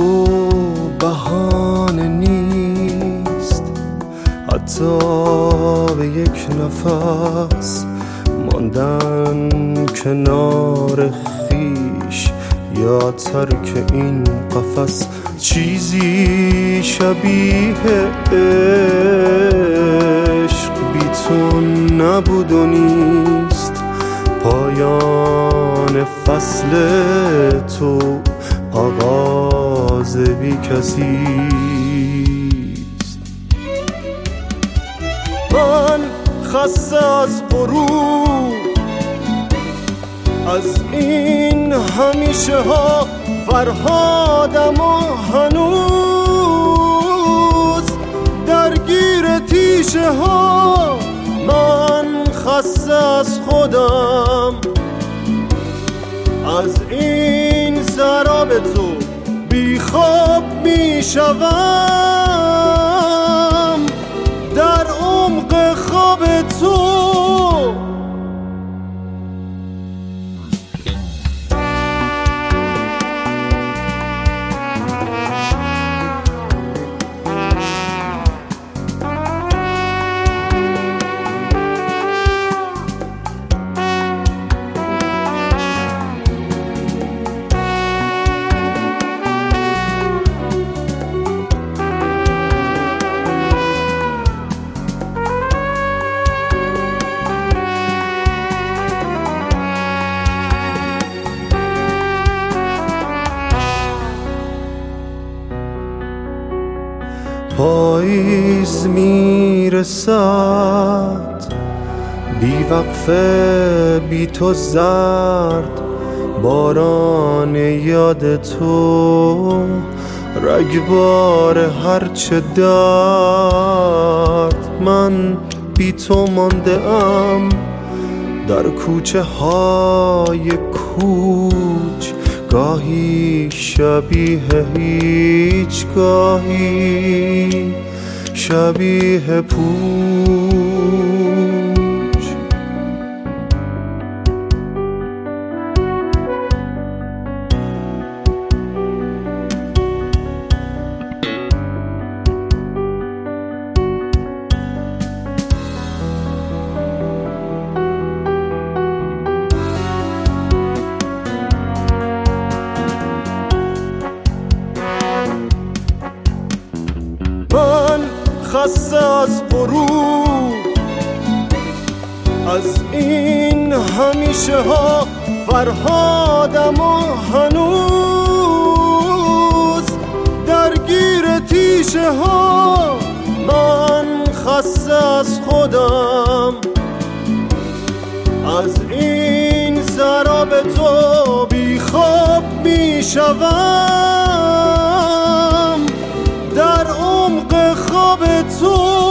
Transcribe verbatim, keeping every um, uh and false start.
بهانه نیست، حتی به یک نفس ماندن کنار خیش یا ترک این قفس. چیزی شبیه عشق بی تو نبود و نیست، پایان فصل تو آغاز بی کسیست. من خسته از غروب، از این همیشه ها فرهادم و هنوز درگیر تیشه ها. من خسته از خودم، از این سراب تو بی خواب می شوم در عمق خواب تو. پاییز میرسد بی وقفه، بی تو زرد باران یاد تو، رگبار هرچه درد. من بی تو مانده ام در کوچه های کوچ، گاهی شبیه هیچ، گاهی شبیه پوچ. من خسته از غروب، از این همیشه ها فرهادم و هنوز درگیر تیشه ها. من خسته از خودم، از این سراب تو بی خواب می شوم در عمق خواب تو.